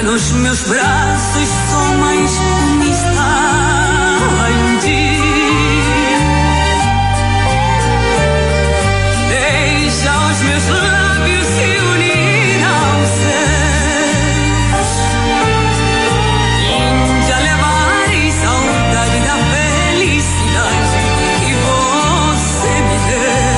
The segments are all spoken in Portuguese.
nos meus braços sou mais como estava um dia. Deixa os meus lábios se unir aos seus, Índia, levarei saudade da felicidade que você me deu.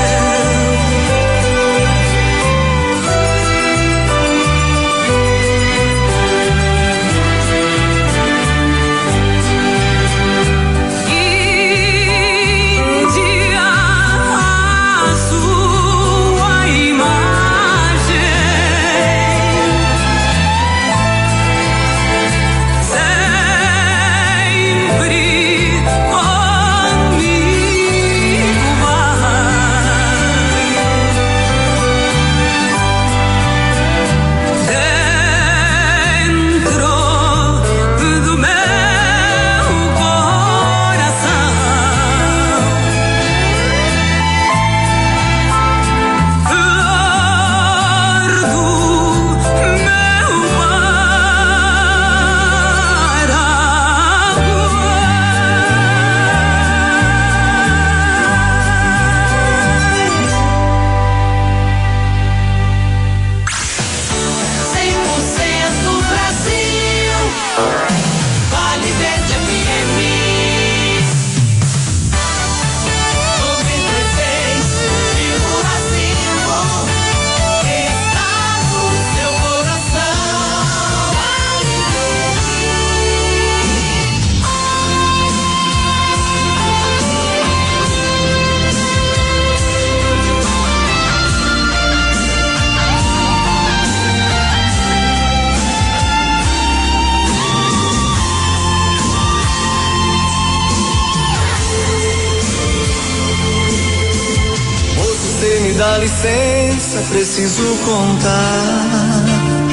Dá licença, preciso contar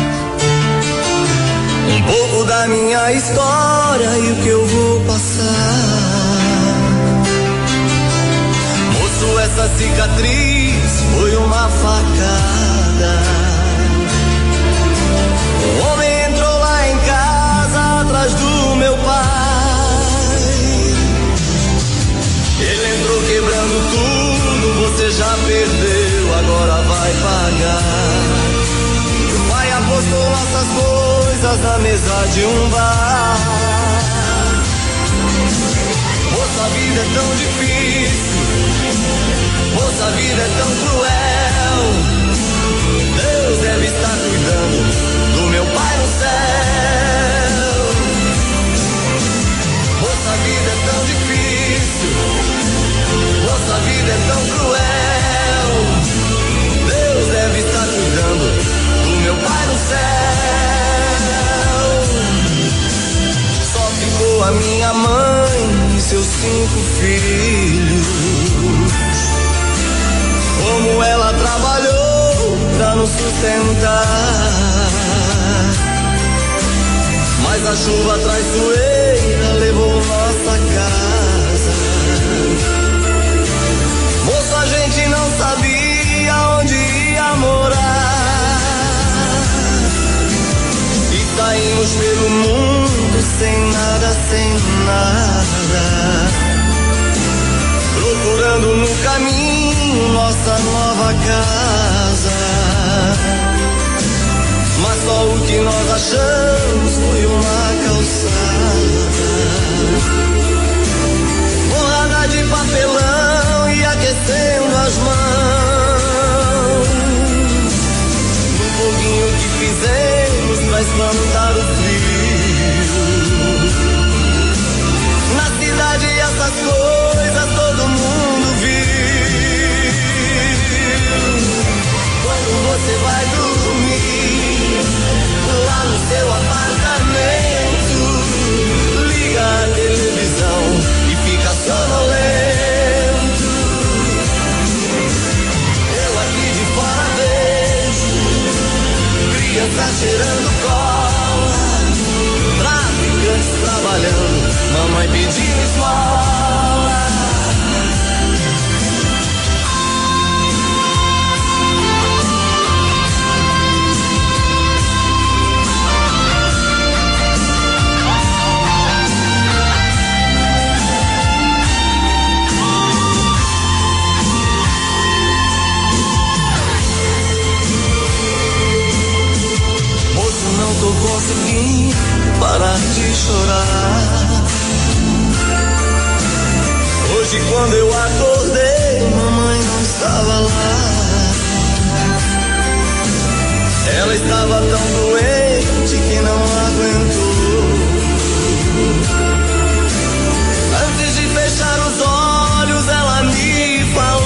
um pouco da minha história e o que eu vou passar. Moço, essa cicatriz foi uma facada. Um homem entrou lá em casa atrás do meu pai. Ele entrou quebrando tudo, você já perdeu, agora vai pagar. O pai apostou nossas coisas na mesa de um bar. Moça, a vida é tão difícil, moça, a vida é tão cruel. Deus deve estar cuidando do meu pai no céu. Moça, a vida é tão difícil, nossa vida é tão cruel. Deus deve estar cuidando do meu pai no céu. Só ficou a minha mãe e seus 5 filhos. Como ela trabalhou pra nos sustentar, mas a chuva traiçoeira levou nossa casa. Moço, a gente não sabia onde ia morar e saímos pelo mundo sem nada, procurando no caminho nossa nova casa. Mas só o que nós achamos foi uma calçada borrada de papelão e aquecendo as mãos. No foguinho que fizemos pra espantar o frio. Na cidade essas coisas todo mundo viu. Quando você vai dormir lá no seu apartamento, liga a televisão e fica sonolento. Eu aqui de fora vejo crianças cheirando cola, traficantes trabalhando, mamãe pedindo esmola. parar de chorar. Hoje quando eu acordei, mamãe não estava lá. Ela estava tão doente que não aguentou. Antes de fechar os olhos, ela me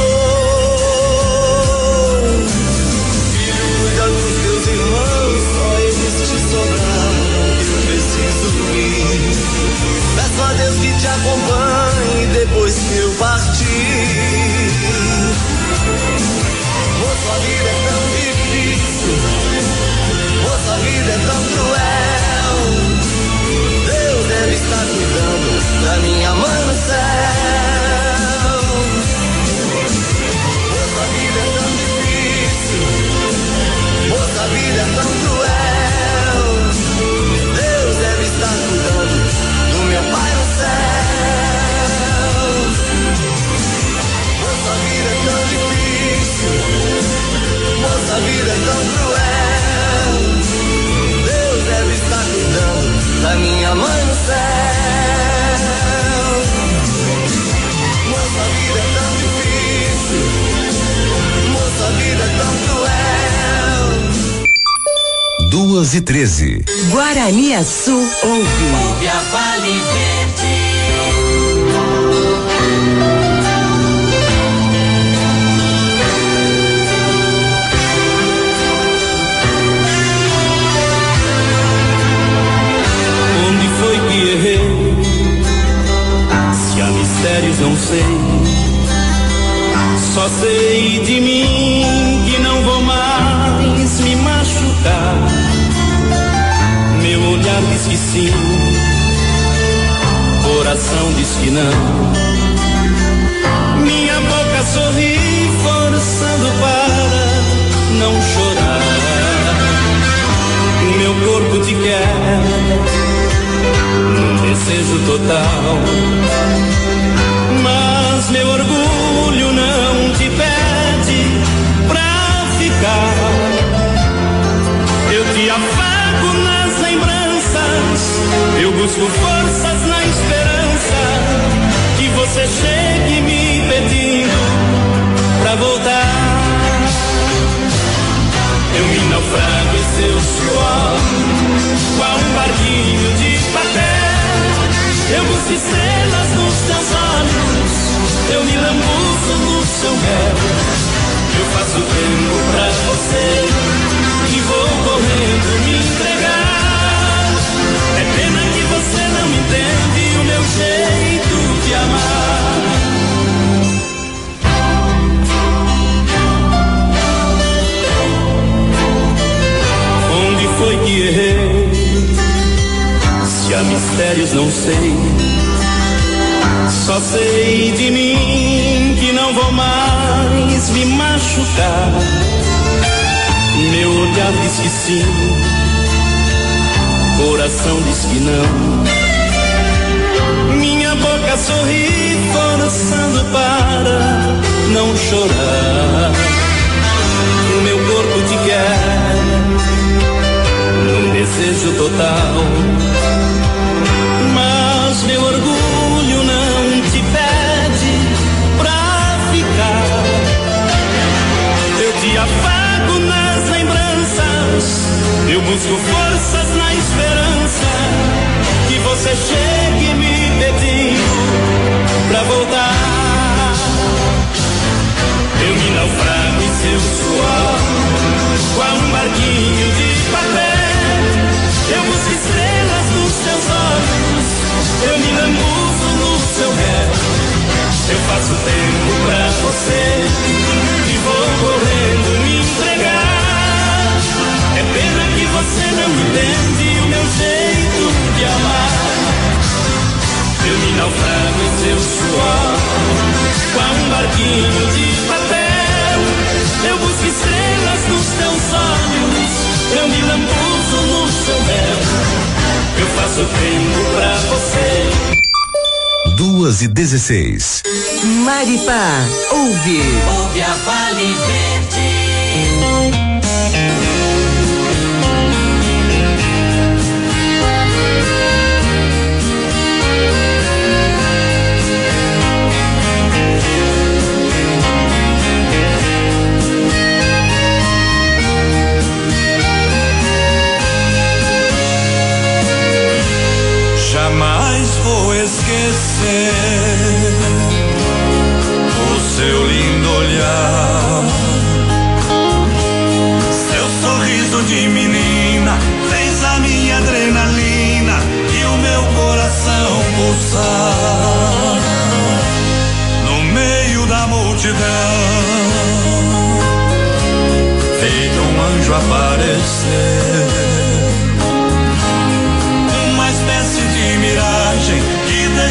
falou: filho, cuida dos teus irmãos, só eles te sobraram, eu preciso ir. Peço a Deus que te acompanhe depois que eu partir. Moço, a vida é tão difícil, moço, a vida é tão cruel. Deus deve estar cuidando da minha mãe no céu. Moço, a vida é tão difícil, moço, a vida é tão cruel. Deus deve estar cuidando do meu pai no céu. Moço, a vida é tão difícil, moço, a vida é tão cruel. Deus deve estar cuidando da minha mãe no céu. Moço, a vida é tão difícil, moço, a vida é tão cruel. 2:13. Guaraniaçu ouve. Ouve a Vale Verde. Onde foi que errei? Se há mistérios não sei. Só sei de mim que não vou mais me machucar. Meu olhar diz que sim, coração diz que não. Minha boca sorri forçando para não chorar. Meu corpo te quer num desejo total, mas meu orgulho não te pede pra ficar. Eu te afago nas lembranças, eu busco forças na esperança que você chegue me pedindo pra voltar. Eu me naufrago em seu suor, qual um barquinho de papel. Eu busco estrelas nos teus olhos, eu me lambuzo no seu mel. Eu faço tempo pra você e vou correndo me entregar. É pena que você não entende o meu jeito de amar. Onde foi que errei? Se há mistérios não sei. Só sei de mim que não vou mais me machucar. Meu olhar diz que sim, coração diz que não. Minha boca sorri forçando para não chorar. O meu corpo te quer num desejo total, mas meu orgulho não te pede pra ficar. Eu te afago nas lembranças, eu busco forças na esperança que você chegue me pedindo pra voltar. Eu me naufrago em seu suor, qual um barquinho de papel. Eu busco estrelas nos seus olhos, eu me lambuzo no seu mel. Eu faço tempo pra você e vou correndo me entregar. É pena que você não entende o meu jeito de amar. Eu me naufrago em seu suor, qual um barquinho de papel. Eu busco estrelas nos teus olhos, eu me lambuzo no seu mel. Eu faço tempo pra você. 2:16. Maripá ouve. Ouve a Vale Verde.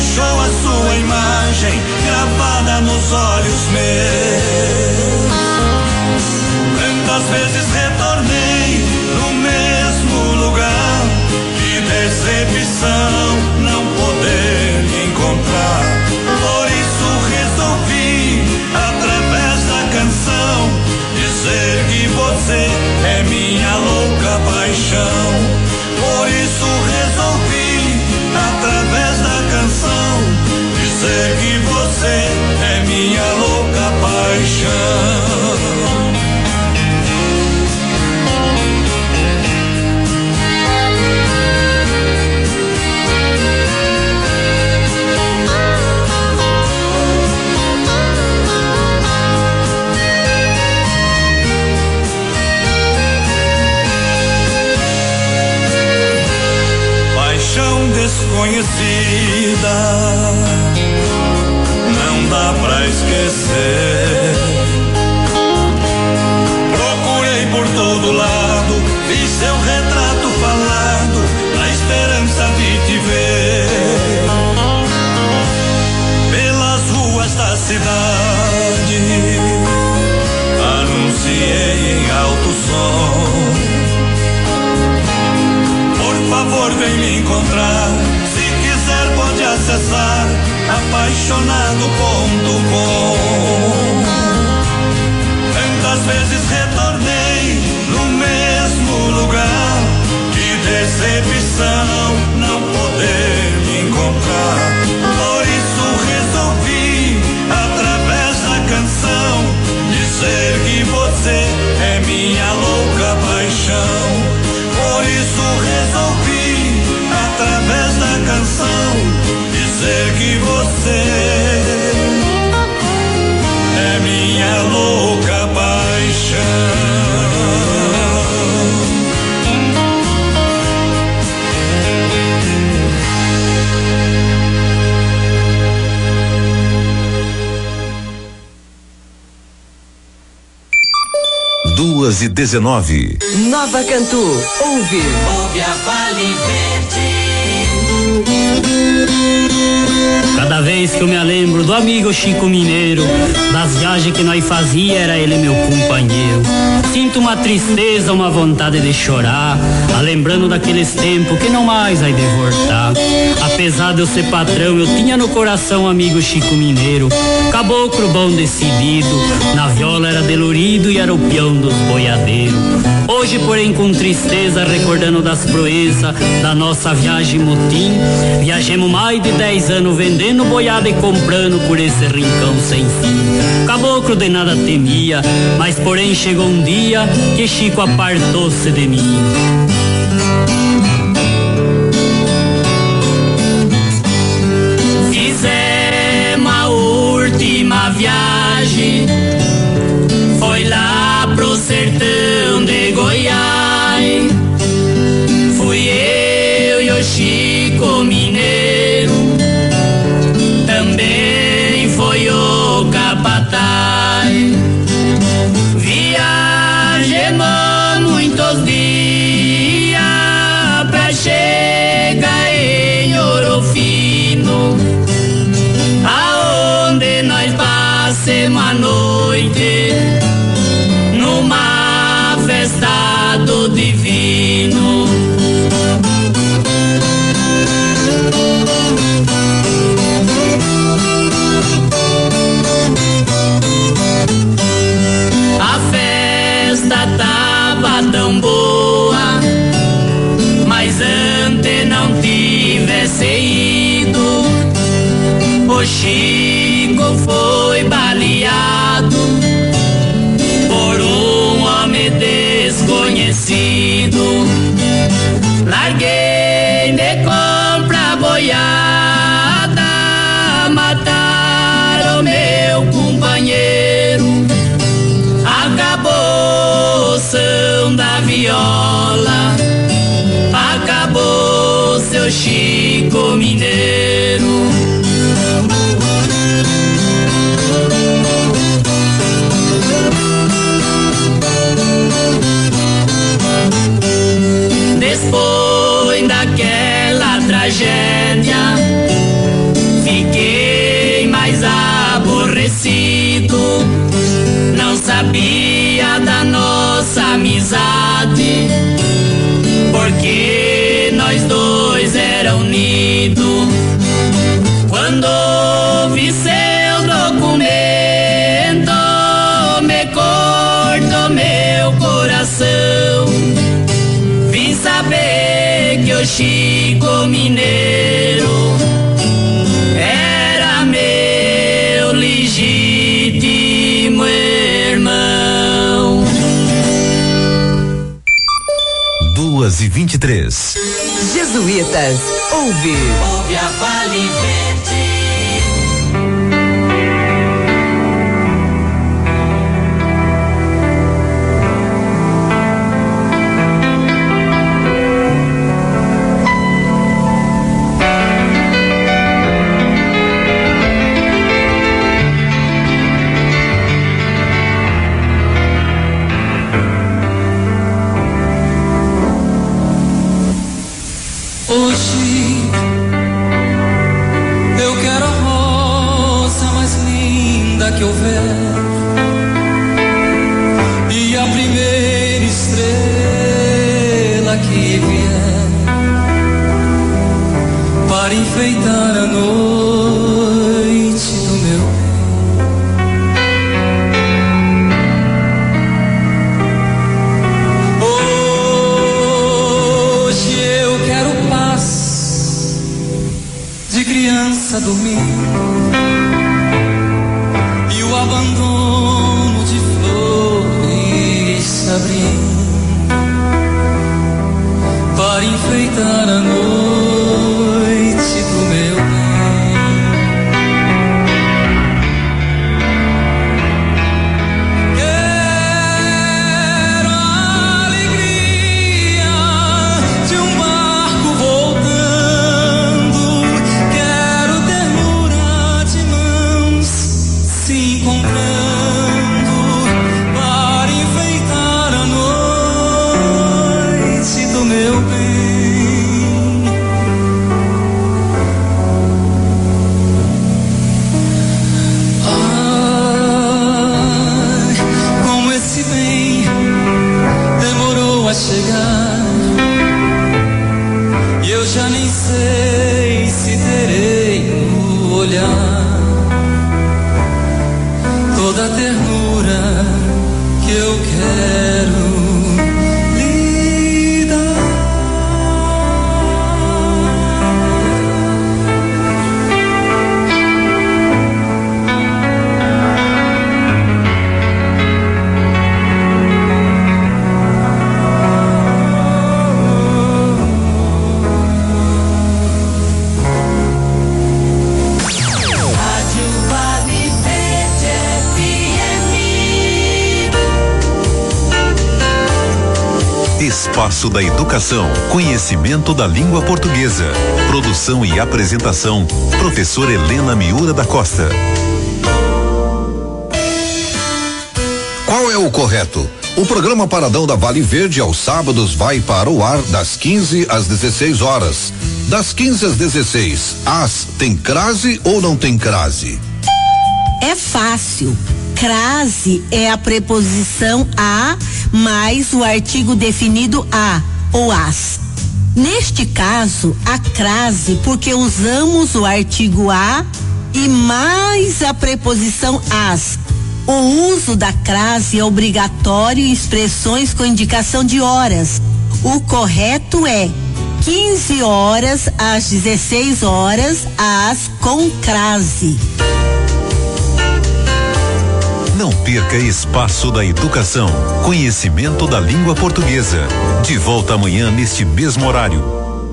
deixou a sua imagem gravada nos olhos meus. Tantas vezes retornei no mesmo lugar, que decepção não poder me encontrar. Por isso resolvi, através da canção, dizer que você é minha louca paixão. Por isso resolvi, através da canção, dizer que você é minha louca paixão. Desconhecida, não dá pra esquecer. Procurei por todo lado, vi seu retrato falado, na esperança de te ver. Pelas ruas da cidade, anunciei em alto som: por favor, vem me encontrar. Pode acessar apaixonado.com. Tantas vezes retornei no mesmo lugar, que decepção não poder me encontrar. Por isso resolvi, através da canção, dizer que você é minha louca paixão. Por isso resolvi, através da canção, dizer que você é minha louca paixão. Duas e 19. Nova Cantu, ouve. Ouve a Vale Verde. Cada vez que eu me lembro do amigo Chico Mineiro, das viagens que nós fazia, era ele meu companheiro. Sinto uma tristeza, uma vontade de chorar, lembrando daqueles tempos que não mais vai de voltar. Apesar de eu ser patrão, eu tinha no coração amigo Chico Mineiro, caboclo bom decidido, na viola era delurido e era o peão dos boiadeiros. Hoje, porém, com tristeza, recordando das proezas da nossa viagem motim, viajemos mais de 10 anos vendendo boiada e comprando por esse rincão sem fim. O caboclo de nada temia, mas porém chegou um dia que Chico apartou-se de mim. Fizemos a última viagem, foi lá pro sertão de Goiás. Fui eu e o Chico Mineiro, também foi o capataz. Viajemos muitos dias pra chegar em Ouro Fino, aonde nós passemos a noite numa festa do divino. A festa tava tão boa, mas antes não tivesse ido, o Chico foi baleado por um homem desconhecido. Larguei de compra boiada, mataram meu companheiro. Acabou o som da viola, acabou seu Chico Mineiro. Depois daquela tragédia, sabia da nossa amizade, porque nós dois era unidos. Quando ouvi seu documento, me cortou meu coração. Vim saber que o Chico Mineiro era meu legítimo irmão. 2h23. Jesuítas, ouve a Vale Verde. Hoje eu quero a rosa mais linda que houver e a primeira estrela que vier para enfeitar a noite do meu criança dormindo e o abandono de flores se abrindo para enfeitar a noite do meu bem. Quero a alegria de um barco voltando, se encontrando para enfeitar a noite do meu bem. Ai, como esse bem demorou a chegar, e eu já nem sei se terei no olhar toda a ternura que eu quero lhe dar. Espaço da Educação, conhecimento da língua portuguesa. Produção e apresentação, professora Helena Miura da Costa. Qual é o correto? O programa Paradão da Vale Verde aos sábados vai para o ar das 15 às 16 horas. Das 15 às 16, tem crase ou não tem crase? É fácil. Crase é a preposição a mais o artigo definido a ou as. Neste caso, a crase, porque usamos o artigo a e mais a preposição as. O uso da crase é obrigatório em expressões com indicação de horas. O correto é 15 horas às 16 horas, as com crase. Não perca Espaço da Educação, conhecimento da língua portuguesa. De volta amanhã neste mesmo horário.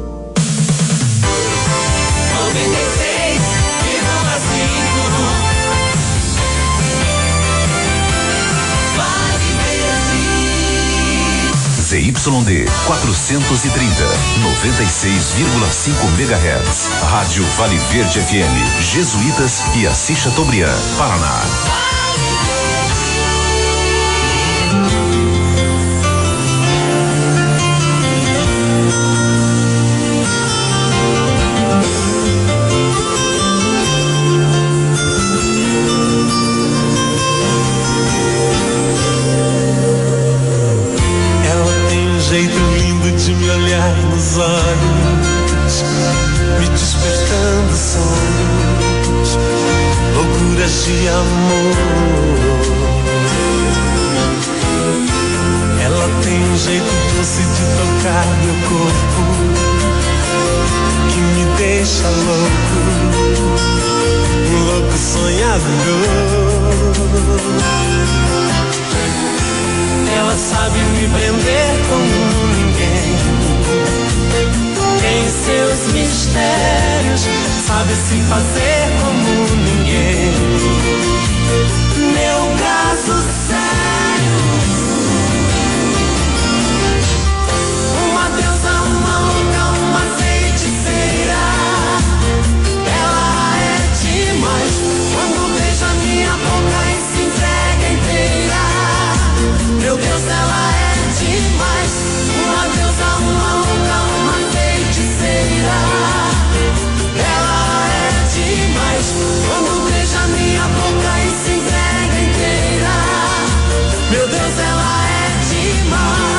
96,5 ZYD 430, 96,5 MHz. Rádio Vale Verde FM, Jesuítas e Assis Chateaubriand, Paraná. nos olhos, me despertando sonhos, loucuras de amor. Ela tem um jeito doce de tocar meu corpo, que me deixa louco, um louco sonhador. Ela sabe me prender como ninguém, tem seus mistérios, sabe se fazer como ninguém. Meu caso sério, uma deusa, uma louca, uma feiticeira. Ela é demais, quando beija minha boca e se entrega inteira. Meu Deus, ela é demais, uma deusa, uma louca, uma feiticeira. Ela é demais, quando beija minha boca e se entrega inteira. Meu Deus, ela é demais.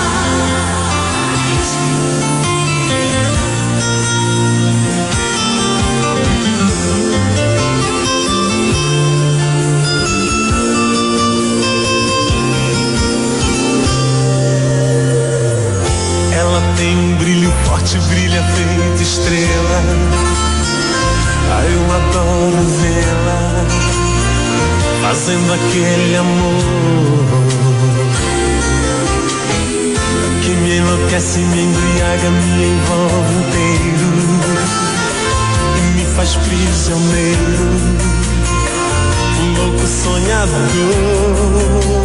Ela tem um brilho forte, brilha feito estrela. Ai, eu adoro vê-la fazendo aquele amor que me enlouquece, me embriaga, me envolve inteiro e me faz prisioneiro, um louco sonhador.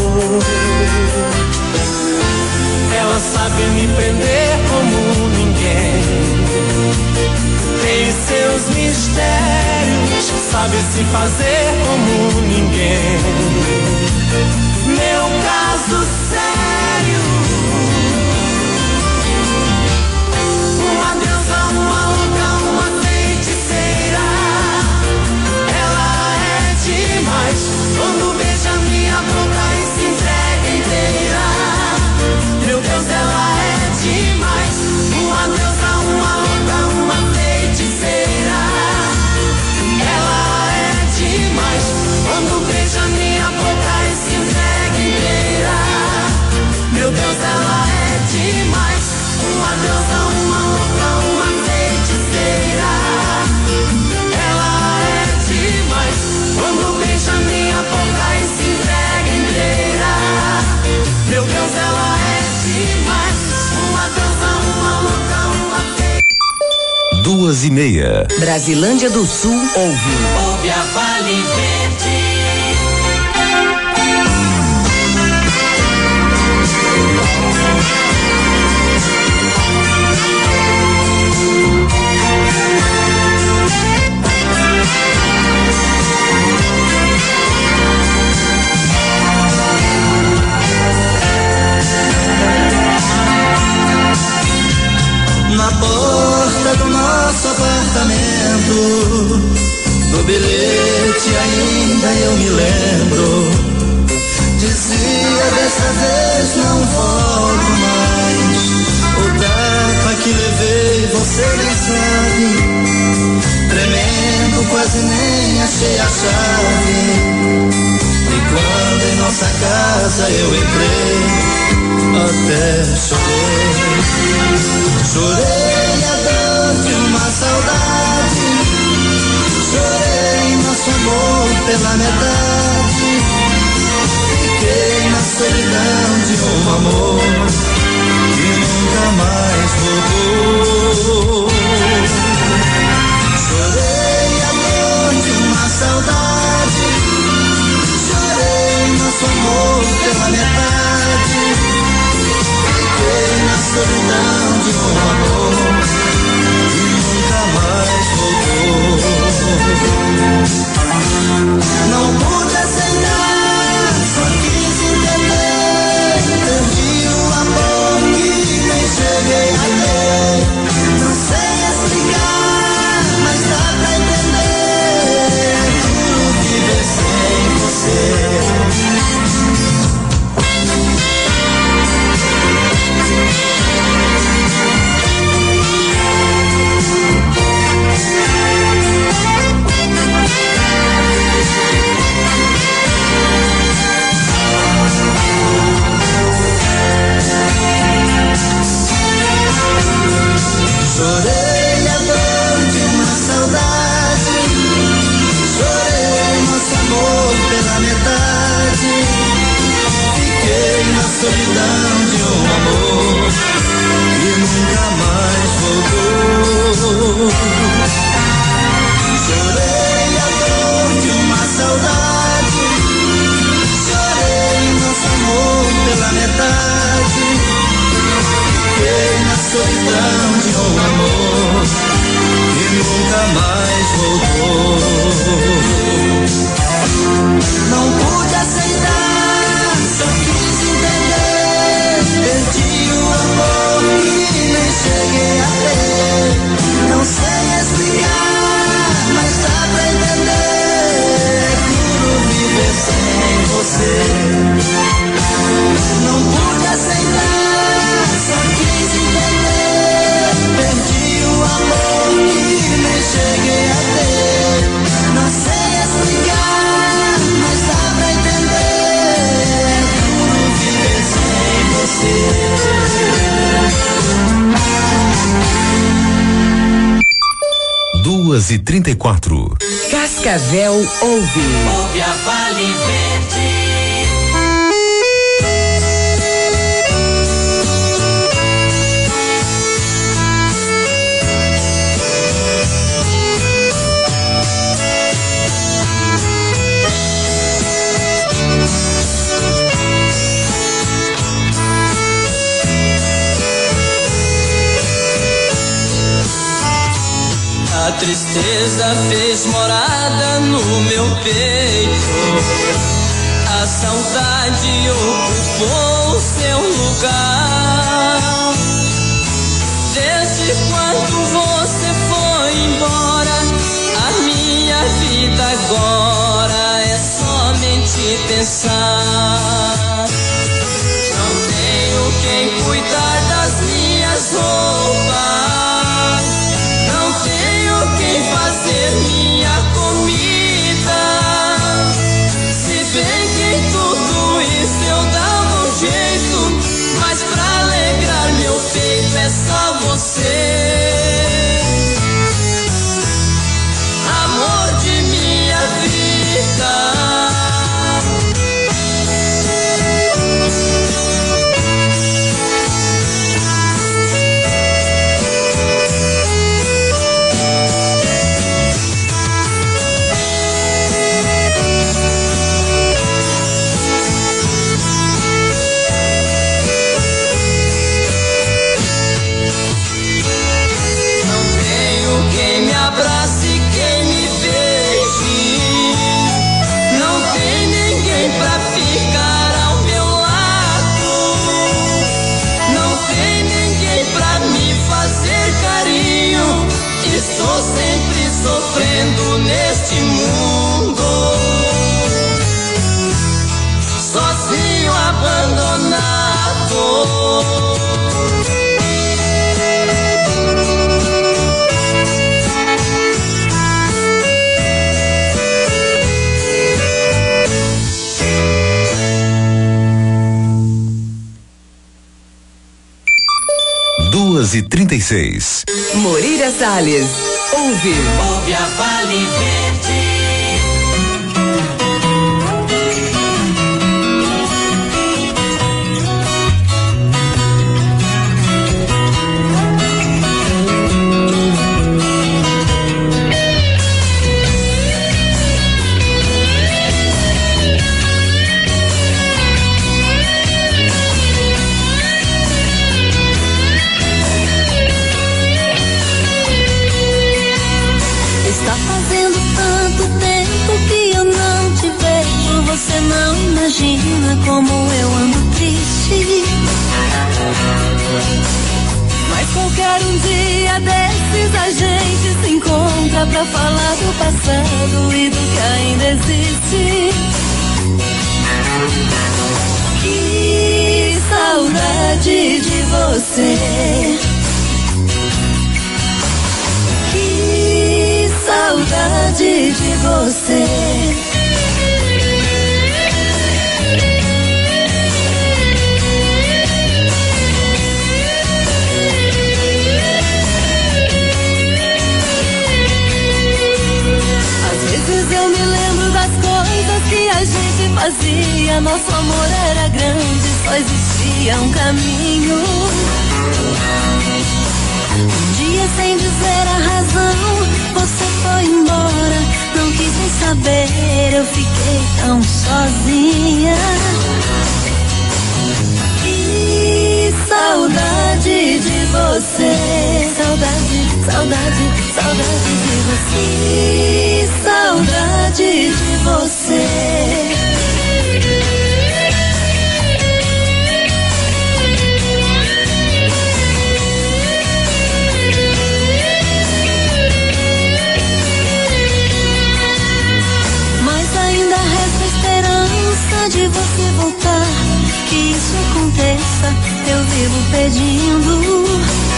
Ela sabe me prender como ninguém, tem seus mistérios, sabe se fazer como ninguém. Meu caso sério, uma deusa, uma louca, uma feiticeira. Ela é demais, quando beija minha boca e se entrega inteira. Meu Deus, ela é demais, uma deusa, uma louca, uma feiticeira. Ela é demais, quando beija minha boca e se entrega inteira. Meu Deus, ela é demais, uma deusa, uma louca, uma feiticeira. Ela é demais, quando beija minha boca e se entrega inteira. Meu Deus, ela é demais, uma deusa, uma louca, uma feiticeira. 2:30. Brasilândia do Sul ouve. Ouve a Vale Verde. Na porta do nosso apartamento, do bilhete ainda eu me lembro. Dizia, dessa vez não volto mais. O tapa que levei você nem sabe. Tremendo, quase nem achei a chave. E quando em nossa casa eu entrei, até chorei. Chorei a dor de uma saudade. Chorei nosso amor pela metade. Fiquei na solidão de um amor que nunca mais voltou. Chorei a dor de uma saudade. Chorei nosso amor pela metade. Fiquei na solidão de um amor que nunca mais voltou. Não pude aceitar, só quis entender. Perdi o amor que nem cheguei a ter. voltou. Não pude aceitar, só quis entender. Perdi o amor e nem cheguei a ter. Não sei explicar, mas dá pra entender. É duro viver sem você. Não pude aceitar, só quis entender. Perdi o amor e nem cheguei a ter. Não sei explicar, mas dá pra entender. É duro viver sem você. 2h34. Cascavel ouve. Ouve a Vale Verde. A tristeza fez morada no meu peito, a saudade ocupou seu lugar. Desde quando você foi embora, a minha vida agora é somente pensar. Não tenho quem cuidar das minhas roupas, fazer minha comida. Se bem que em tudo isso eu dava um jeito, mas pra alegrar meu peito é só você. Amor de minha vida. Abrace quem me beije, não tem ninguém pra ficar ao meu lado, não tem ninguém pra me fazer carinho. Estou sempre sofrendo neste mundo, sozinho, abandonado. E 36. Moreira Salles ouve. Ouve a Vale Verde. Você não imagina como eu ando triste. Mas qualquer um dia desses a gente se encontra pra falar do passado e do que ainda existe. Que saudade de você. Que saudade de você. Eu me lembro das coisas que a gente fazia. Nosso amor era grande, só existia um caminho. Um dia, sem dizer a razão, você foi embora. Não quis nem saber, eu fiquei tão sozinha. Que saudade de você. Saudade, saudade, saudade de você. Saudade de você. De você voltar, que isso aconteça, eu vivo pedindo.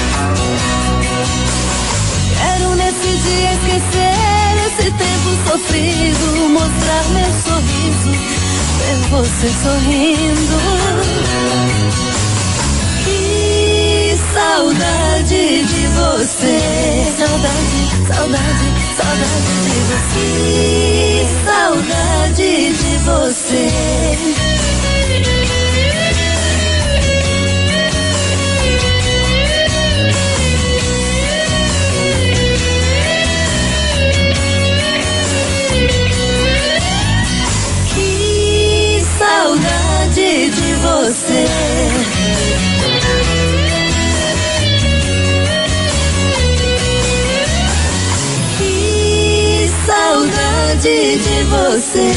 Quero nesse dia esquecer esse tempo sofrido, mostrar meu sorriso, ver você sorrindo. Que saudade de você. Saudade, saudade, saudade de você. Saudade de você. Que saudade de você. Saudade de você.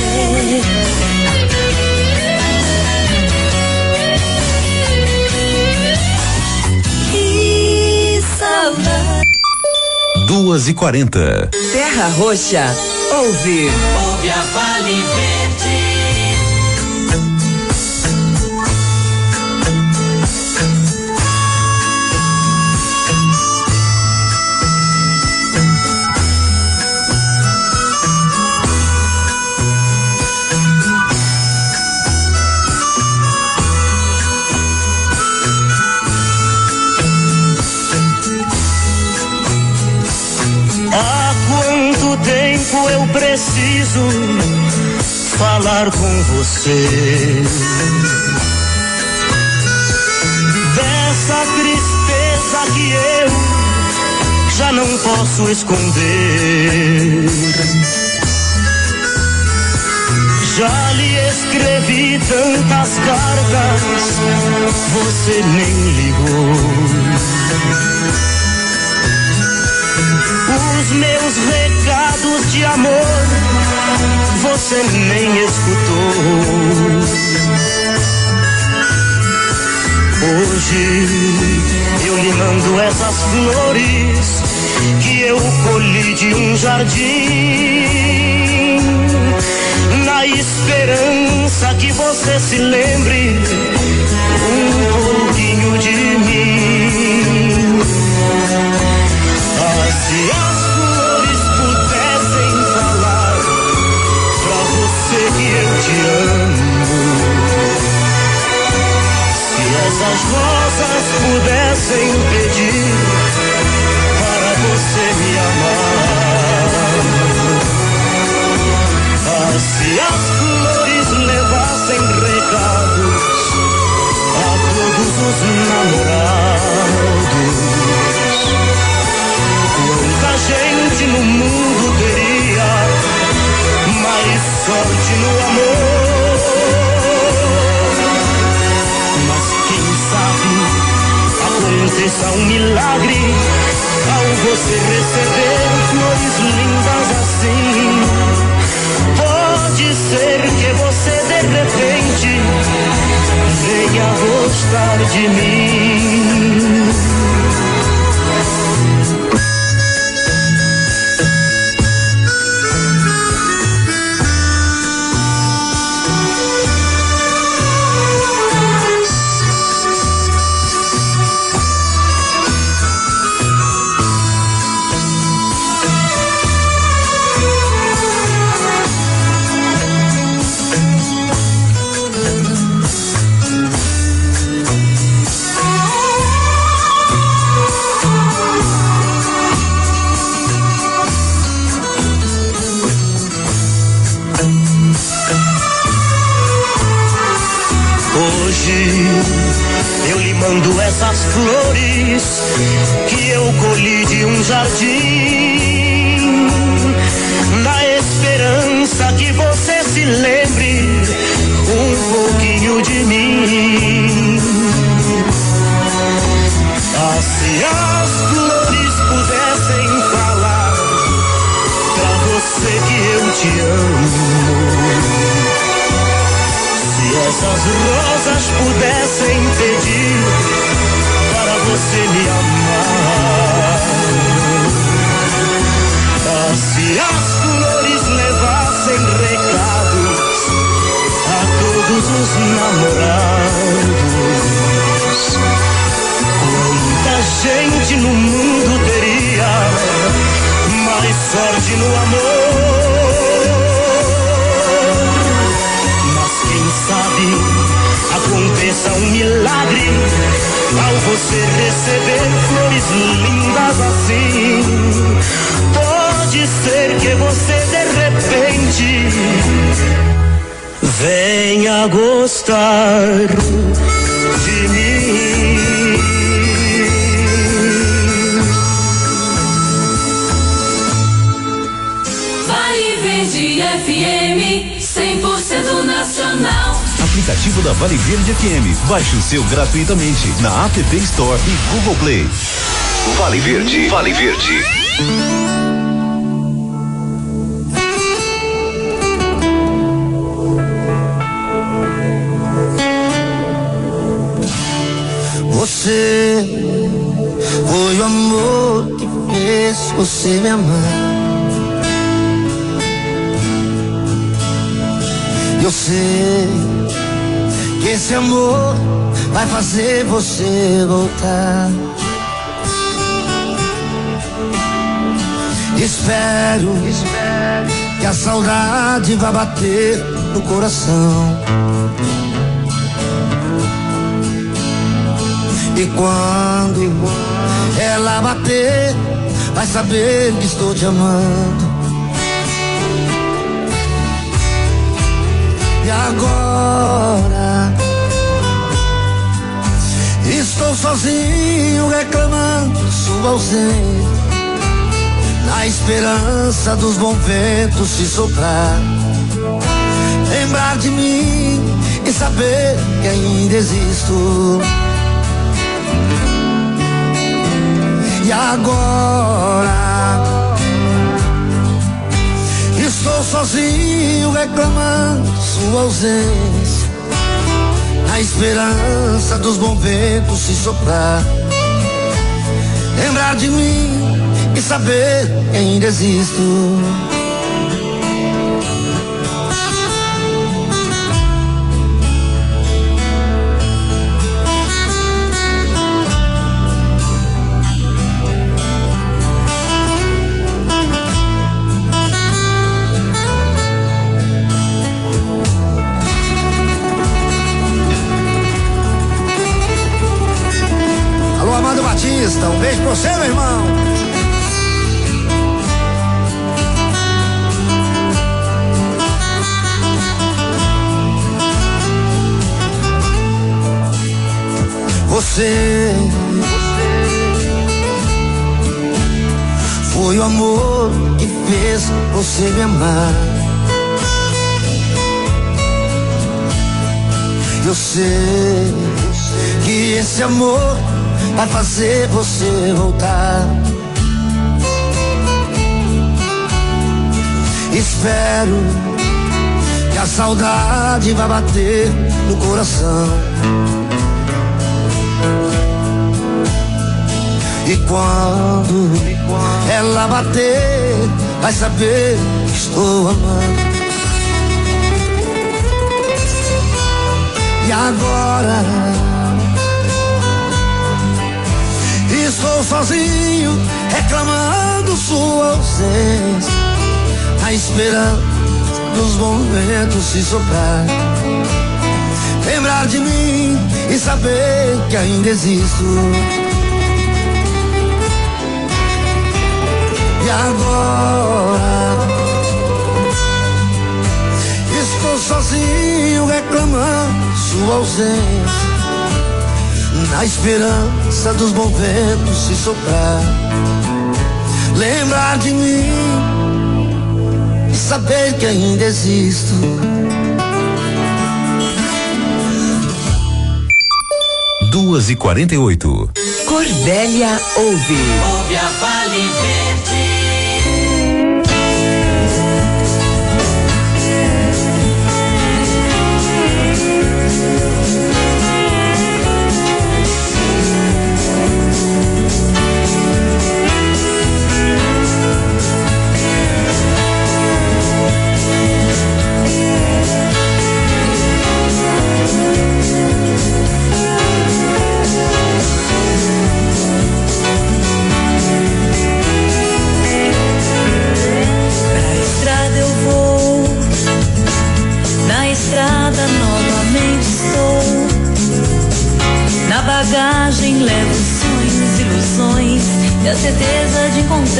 Que saudade. 2h40. Terra Roxa, ouve. Ouve a Vale Verde. Eu preciso falar com você dessa tristeza que eu já não posso esconder. Já lhe escrevi tantas cartas, você nem ligou. Os meus recados de amor você nem escutou. Hoje eu lhe mando essas flores que eu colhi de um jardim, na esperança que você se lembre um pouquinho de mim. Se as flores pudessem falar pra você que eu te amo, se essas rosas pudessem pedir para você me amar, se as flores levassem recados a todos os namorados, quanta gente no mundo teria mais sorte no amor. Mas quem sabe aconteça um milagre ao você receber flores lindas assim. Pode ser que você de repente venha gostar de mim. Eu lhe mando essas flores que eu colhi de um jardim, na esperança que você se lembre um pouquinho de mim. essas rosas pudessem pedir para você me amar. Se as flores levassem recados a todos os namorados, quanta gente no mundo teria mais sorte no amor. Mas quem sabe aconteça um milagre ao você receber flores lindas assim. Pode ser que você de repente venha gostar de mim. Vale Verde FM 100% nacional. Aplicativo da Vale Verde FM. Baixe o seu gratuitamente na App Store e Google Play. Vale Verde. Vale Verde. Você foi o amor que fez você me amar. Eu sei que esse amor vai fazer você voltar. Espero que a saudade vá bater no coração. E quando ela bater, vai saber que estou te amando. E agora estou sozinho reclamando sua ausência, na esperança dos bons ventos se soprar, lembrar de mim e saber que ainda existo. E agora estou sozinho reclamando sua ausência, na esperança dos bons ventos se soprar, lembrar de mim e saber que ainda existo. Um beijo pra você, meu irmão. Você foi o amor que fez você me amar. Eu sei que esse amor vai fazer você voltar. Espero que a saudade vá bater no coração. E quando ela bater, vai saber que estou amando. E agora estou sozinho reclamando sua ausência, a esperança dos momentos se soprar, lembrar de mim e saber que ainda existo. E agora estou sozinho reclamando sua ausência, na esperança dos bons ventos se soprar, lembrar de mim e saber que ainda existo. Duas e 48. Cordélia ouve. Ouve a Vale Verde.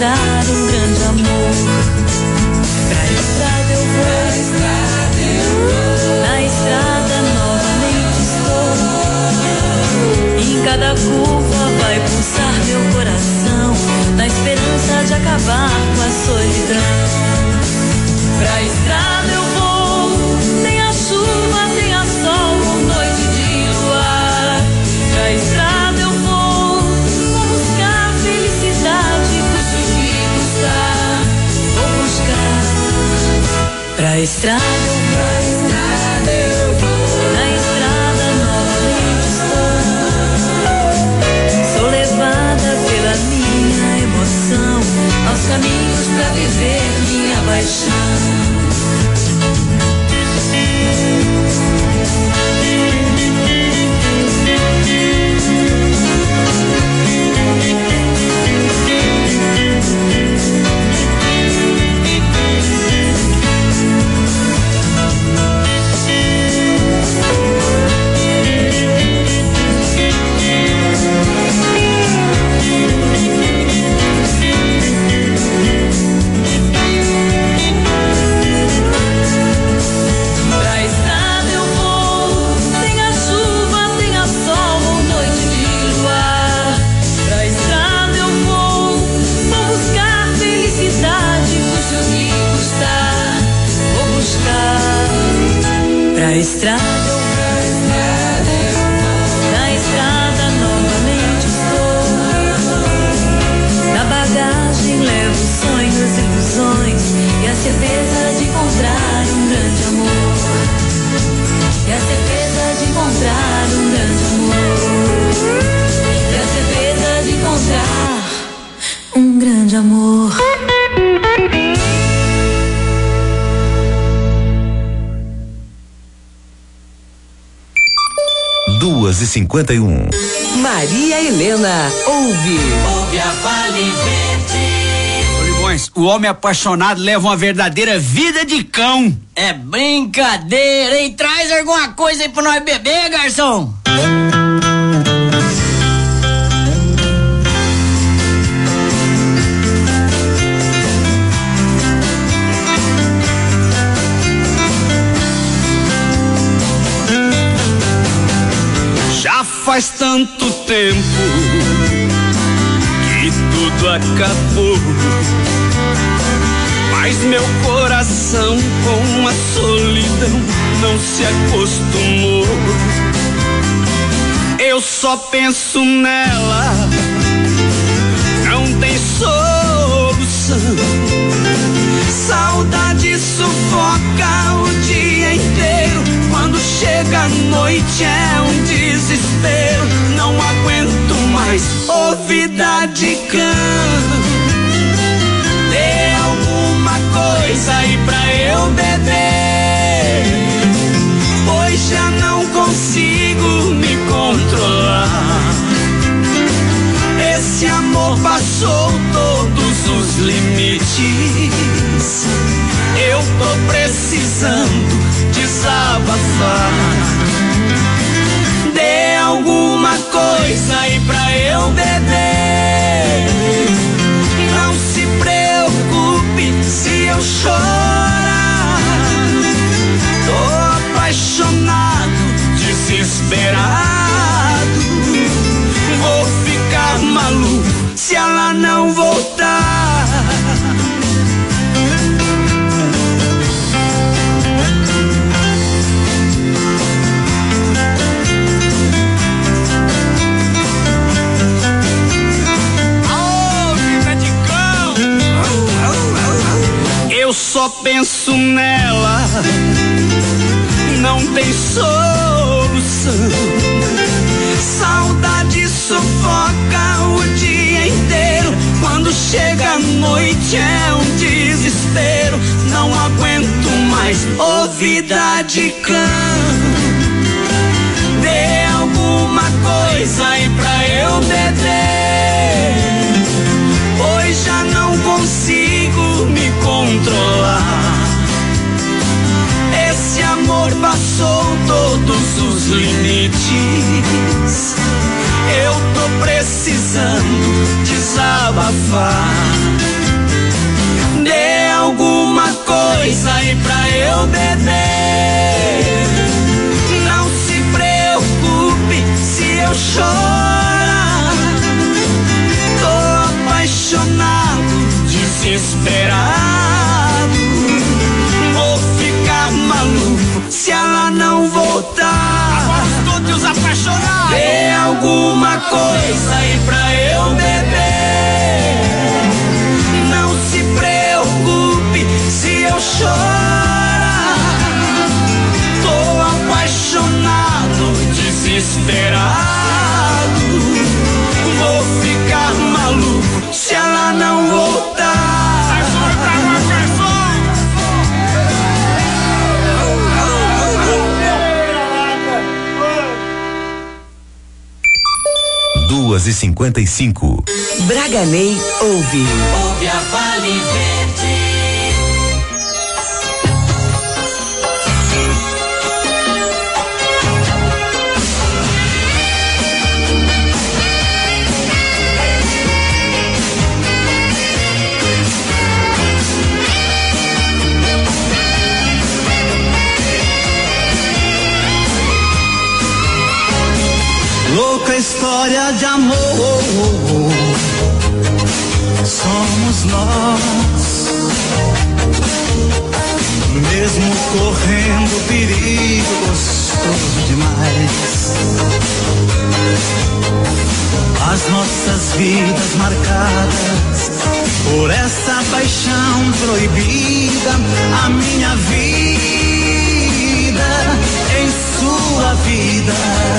encontrar um grande amor. Pra estrada eu vou, na estrada novamente estou. Em cada curva vai pulsar meu coração, na esperança de acabar com a solidão. Pra estrada eu vou, tenha chuva, tenha sol ou noite de luar. Pra estrada eu vou buscar felicidade, custe o que custar. Vou buscar. Pra estrada eu vou, na estrada novamente estou. Sou levada pela minha emoção aos caminhos pra viver minha paixão. Pra estrada eu vou, na estrada novamente estou. Na bagagem levo sonhos, ilusões e a certeza de encontrar um grande amor. E a certeza de encontrar um grande amor. E a certeza de encontrar um grande amor. 2h51. Maria Helena ouve. Ouve a Vale Verde. Olivões, o homem apaixonado leva uma verdadeira vida de cão. É brincadeira, hein? Traz alguma coisa aí pra nós beber, garçom. Faz tanto tempo que tudo acabou, mas meu coração com a solidão não se acostumou. Eu só penso nela, não tem solução. Saudade sufoca o dia inteiro. Quando chega a noite é um desespero. Não aguento mais vida de cão. Dê alguma coisa aí pra eu beber, pois já não consigo me controlar. Esse amor passou todos os limites. Eu tô precisando desabafar. Dê alguma coisa aí pra eu beber. Não se preocupe se eu chorar. Tô apaixonado, desesperado. Vou ficar maluco se ela não voltar. Eu só penso nela, não tem solução. Saudade sufoca o dia inteiro. Quando chega a noite é um desespero. Não aguento mais vida de cão. Dê alguma coisa aí pra eu beber, pois já não consigo me controlar. Esse amor passou todos os limites. Eu tô precisando desabafar. desesperado. Vou ficar maluco se ela não voltar. Todos os apaixonados. Dê alguma coisa aí pra eu beber. Não se preocupe se eu chorar. Tô apaixonado, desesperado. Vou ficar maluco se ela não voltar. Sai fora pra uma pessoa. 2h55. Braganey ouve. Ouve a Vale Verde. Louca história de amor, somos nós, mesmo correndo perigo gostoso demais. As nossas vidas marcadas por essa paixão proibida, a minha vida em sua vida.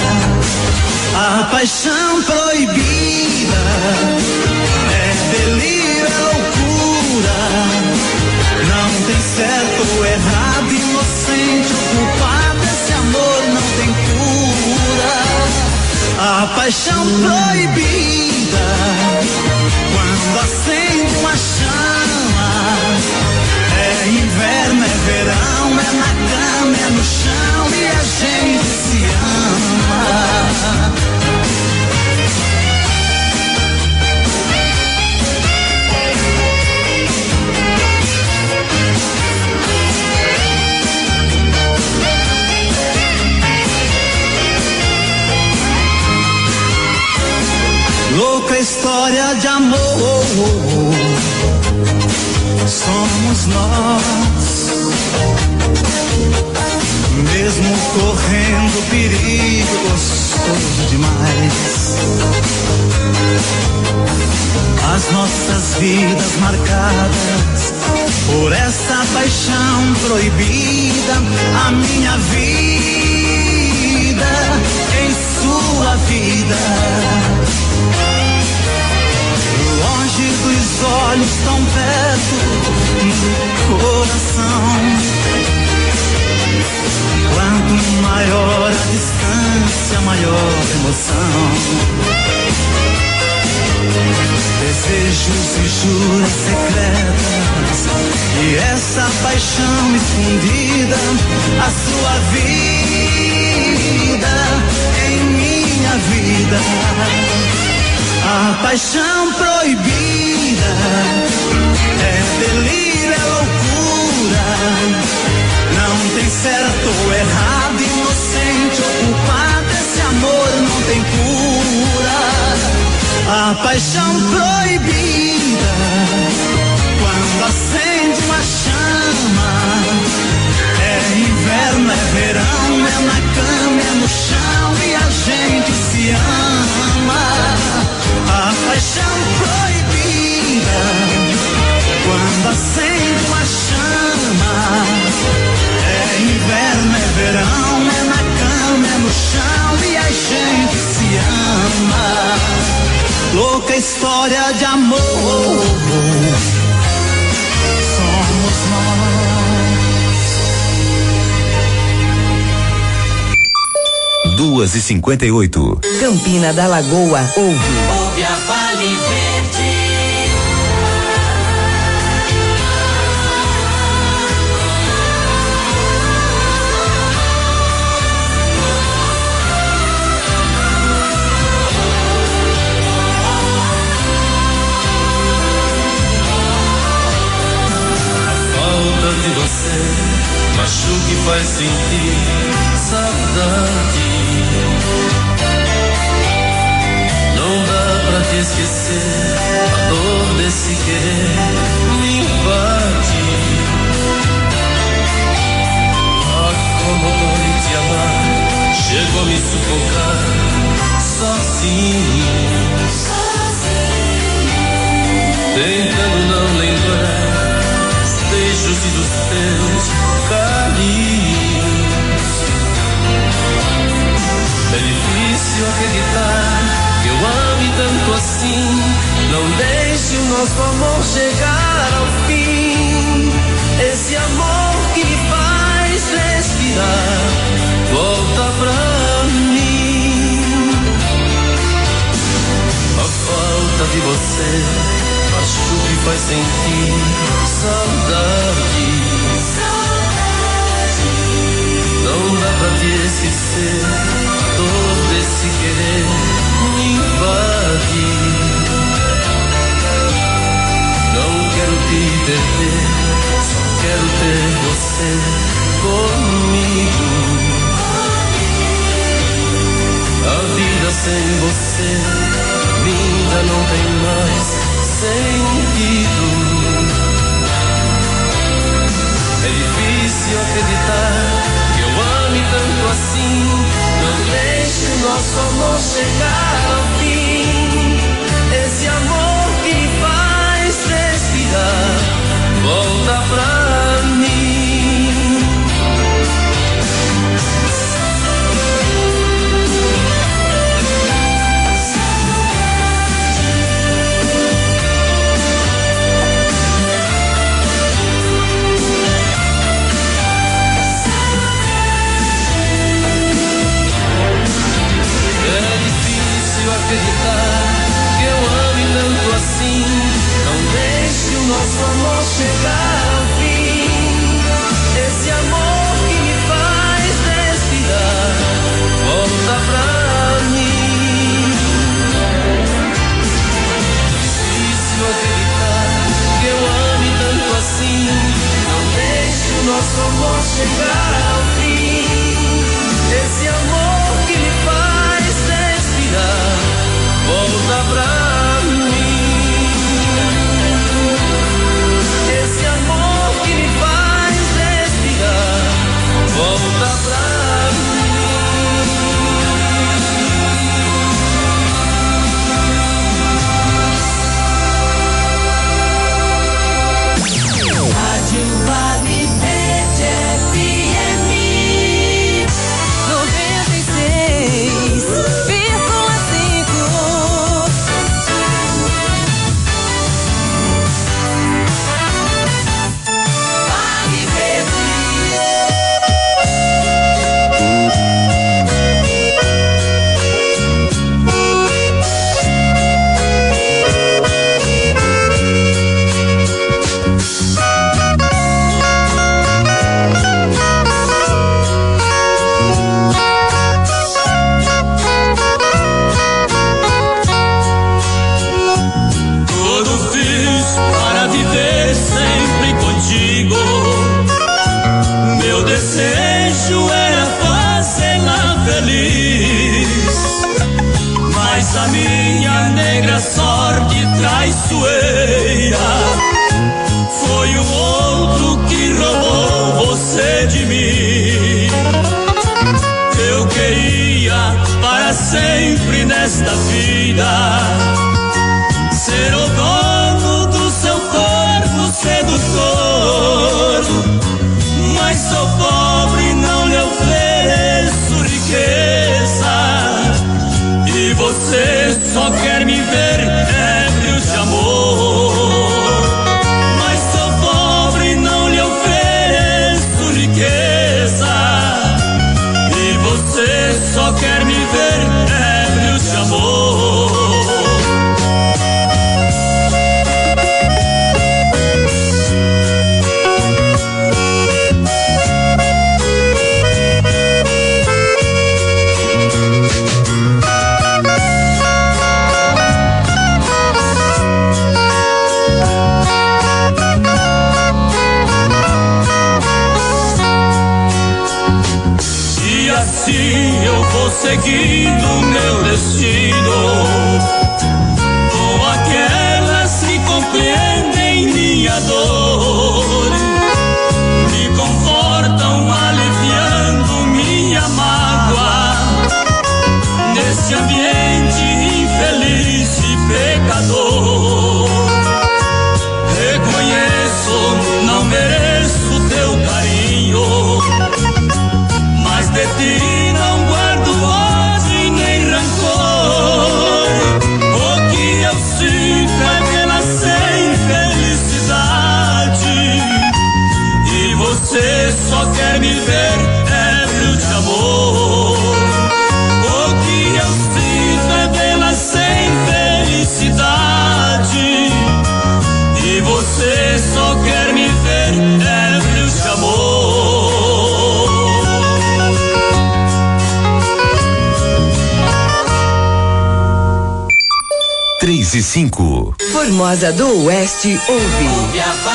A paixão proibida é delírio, é loucura. Não tem certo ou errado, inocente ou culpado. Esse amor não tem cura. A paixão proibida, quando acende uma chama, é inverno, é verão, é na cama, é no chão e a gente se ama. Louca história de amor, somos nós, mesmo correndo perigo gostoso demais. As nossas vidas marcadas por essa paixão proibida, a minha vida em sua vida. Longe dos olhos, tão perto do coração. Quanto maior a distância, maior a emoção. Desejos e juras secretas e essa paixão escondida, a sua vida em minha vida. A paixão proibida é delírio, é loucura. Não tem certo ou errado, inocente ou culpado. Esse amor não tem cura. A paixão proibida, quando acende uma chama, é inverno, é verão, é na cama, é no chão e a gente se ama. A paixão proibida, quando acende uma chama, é inverno, é verão, é na cama, é no chão e a gente se ama. Louca história de amor, somos nós. 2h58. Campina da Lagoa ouve. Ouve a Vale Verde. De você, machuque e faz sentir saudade. Não dá pra te esquecer a dor desse querer me nosso amor chegar ao fim. Esse amor que me faz respirar, volta pra mim. A falta de você machuca e faz sentir saudade. Não dá pra te esquecer, todo esse querer me invade. Não quero te perder, só quero ter você comigo. A vida sem você, linda, não tem mais sentido. É difícil acreditar que eu ame tanto assim. Não deixe o nosso amor chegar ao fim. Esse amor que me faz respirar, volta pra mim. Acreditar que eu ame tanto assim. Não deixe o nosso amor chegar ao fim. Esse amor que me faz respirar, volta pra mim. Difícil acreditar que eu ame tanto assim. Não deixe o nosso amor chegar ao fim. Esse amor que me faz respirar, volta pra mim. Esse amor que me faz respirar, volta pra Rádio Vale Verde FM 96,5. Vale Verde. Tudo fiz para viver sempre contigo. Meu desejo era fazê-la feliz, mas a minha negra sorte traiçoeira foi o outro que roubou você de mim. Eu queria para sempre nesta vida ser o dono do seu corpo sedutor, mas sou pobre e não lhe ofereço riqueza, e você só quer me ver ébrio de amor. Mas sou pobre e não lhe ofereço riqueza, e você só quer me ver ébrio de amor. E assim eu vou seguindo meu destino, com aquelas que compreendem minha dor, me confortam aliviando minha mágoa, nesse ambiente infeliz e pecador. Reconheço, não mereço teu carinho, mas de ti não guardo ódio e nem rancor. O que eu sinto é pela você só quer me ver ébrio de amor. 3 e 5. Formosa do Oeste ouve.